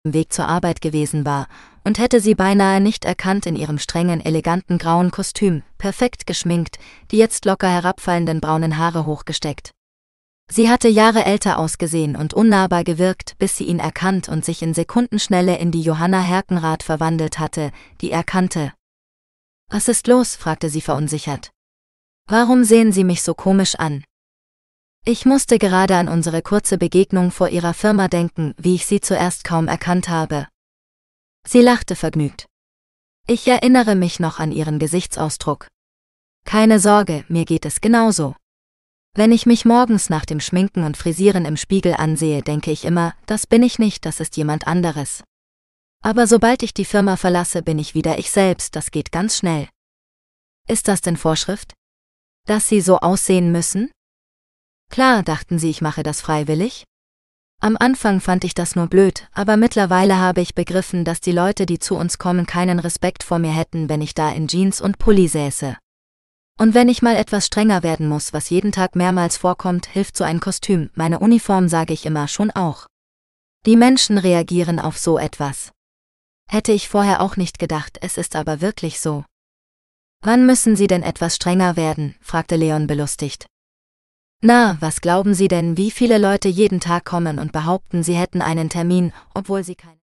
Weg zur Arbeit gewesen war und hätte sie beinahe nicht erkannt in ihrem strengen, eleganten grauen Kostüm, perfekt geschminkt, die jetzt locker herabfallenden braunen Haare hochgesteckt. Sie hatte Jahre älter ausgesehen und unnahbar gewirkt, bis sie ihn erkannt und sich in Sekundenschnelle in die Johanna Herkenrath verwandelt hatte, die er kannte. »Was ist los?« fragte sie verunsichert. »Warum sehen Sie mich so komisch an?« Ich musste gerade an unsere kurze Begegnung vor Ihrer Firma denken, wie ich Sie zuerst kaum erkannt habe. Sie lachte vergnügt. Ich erinnere mich noch an Ihren Gesichtsausdruck. Keine Sorge, mir geht es genauso. Wenn ich mich morgens nach dem Schminken und Frisieren im Spiegel ansehe, denke ich immer, das bin ich nicht, das ist jemand anderes. Aber sobald ich die Firma verlasse, bin ich wieder ich selbst, das geht ganz schnell. Ist das denn Vorschrift? Dass Sie so aussehen müssen? Klar, dachten Sie, ich mache das freiwillig? Am Anfang fand ich das nur blöd, aber mittlerweile habe ich begriffen, dass die Leute, die zu uns kommen, keinen Respekt vor mir hätten, wenn ich da in Jeans und Pulli säße. Und wenn ich mal etwas strenger werden muss, was jeden Tag mehrmals vorkommt, hilft so ein Kostüm, meine Uniform, sage ich immer, schon auch. Die Menschen reagieren auf so etwas. Hätte ich vorher auch nicht gedacht, es ist aber wirklich so. »Wann müssen Sie denn etwas strenger werden?« fragte Leon belustigt. »Na, was glauben Sie denn, wie viele Leute jeden Tag kommen und behaupten, sie hätten einen Termin, obwohl sie keinen